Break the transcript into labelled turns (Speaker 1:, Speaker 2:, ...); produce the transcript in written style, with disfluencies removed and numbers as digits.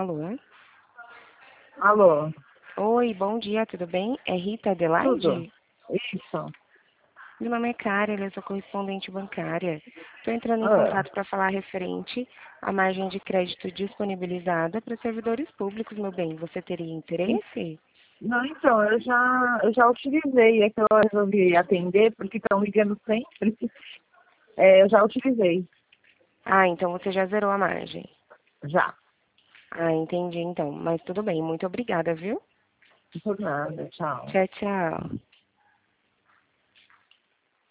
Speaker 1: Alô?
Speaker 2: Alô?
Speaker 1: Oi, bom dia, tudo bem? É Rita Adelaide?
Speaker 2: Tudo? Isso.
Speaker 1: Meu nome é Karen, eu sou correspondente bancária. Estou entrando em
Speaker 2: Ah,
Speaker 1: contato para falar referente à margem de crédito disponibilizada para servidores públicos, meu bem. Você teria interesse?
Speaker 2: não, então, eu já utilizei, é que eu resolvi atender porque estão ligando sempre. Eu já utilizei,
Speaker 1: Ah, então você já zerou a margem.
Speaker 2: já.
Speaker 1: Ah, entendi então. Mas tudo bem, muito obrigada, viu?
Speaker 2: Não por nada, tchau.
Speaker 1: Tchau, tchau.